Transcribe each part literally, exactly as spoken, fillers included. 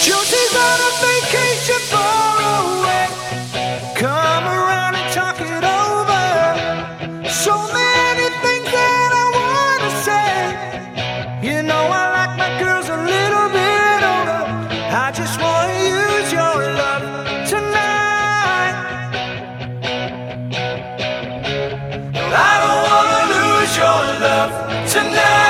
Josie's on a vacation far away. Come around and talk it over. So many things that I wanna say. You know I like my girls a little bit older. I just wanna use your love tonight. I don't wanna lose your love tonight.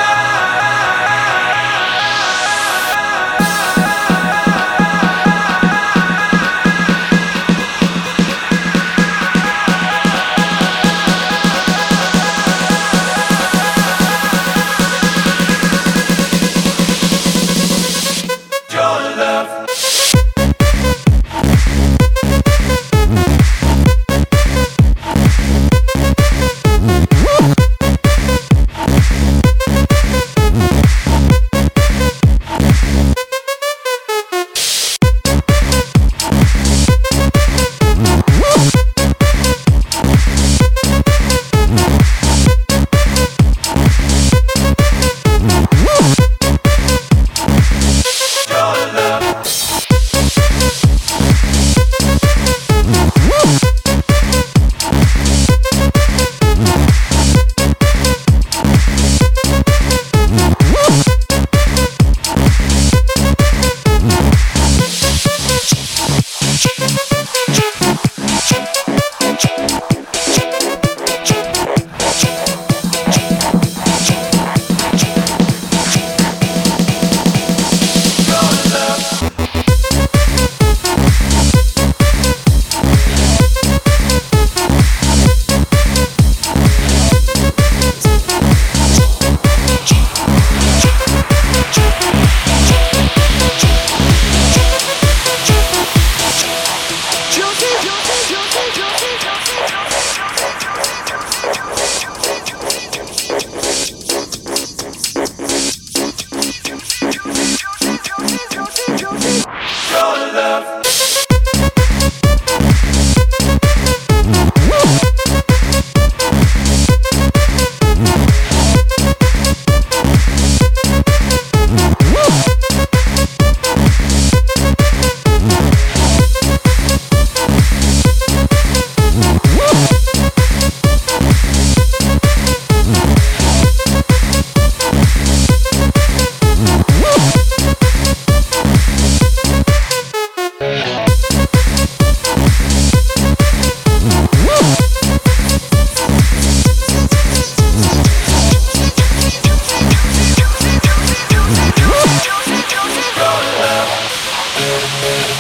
Your love.